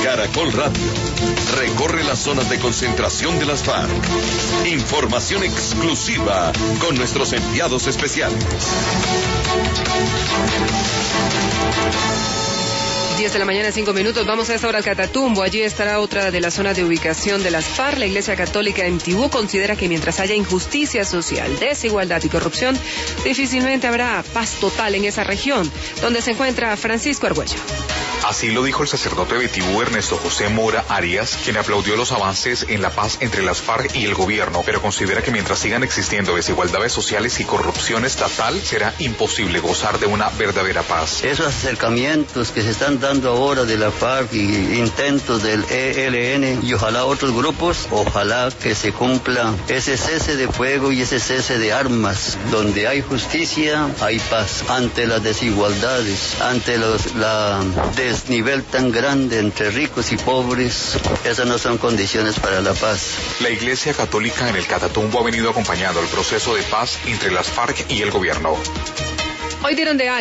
Caracol Radio recorre las zonas de concentración de las FARC. Información exclusiva con nuestros enviados especiales. 10 de la mañana, 5 minutos. Vamos a esta hora al Catatumbo. Allí estará otra de las zonas de ubicación de las FARC. La Iglesia Católica en Tibú considera que mientras haya injusticia social, desigualdad y corrupción, difícilmente habrá paz total en esa región, donde se encuentra Francisco Argüello. Así lo dijo el sacerdote de Tibú, Ernesto José Mora Arias, quien aplaudió los avances en la paz entre las FARC y el gobierno, pero considera que mientras sigan existiendo desigualdades sociales y corrupción estatal, será imposible gozar de una verdadera paz. Esos acercamientos que se están dando ahora de la FARC y intentos del ELN y ojalá otros grupos, ojalá que se cumpla ese cese de fuego y ese cese de armas. Donde hay justicia, hay paz. Ante las desigualdades, ante la desnivel tan grande entre ricos y pobres, esas no son condiciones para la paz. La Iglesia Católica en el Catatumbo ha venido acompañando el proceso de paz entre las FARC y el gobierno. Hoy dieron de